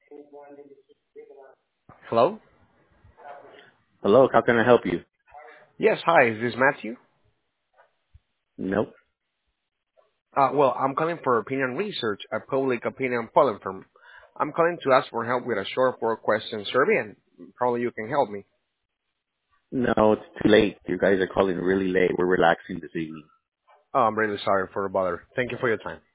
Hello? Hello, how can I help you? Yes, hi, is this Matthew? Nope. Well, I'm calling for Opinion Research, a public opinion polling firm. I'm calling to ask for help with a short four-question survey, and probably you can help me. No, it's too late. You guys are calling really late. We're relaxing this evening. Oh, I'm really sorry for the bother. Thank you for your time.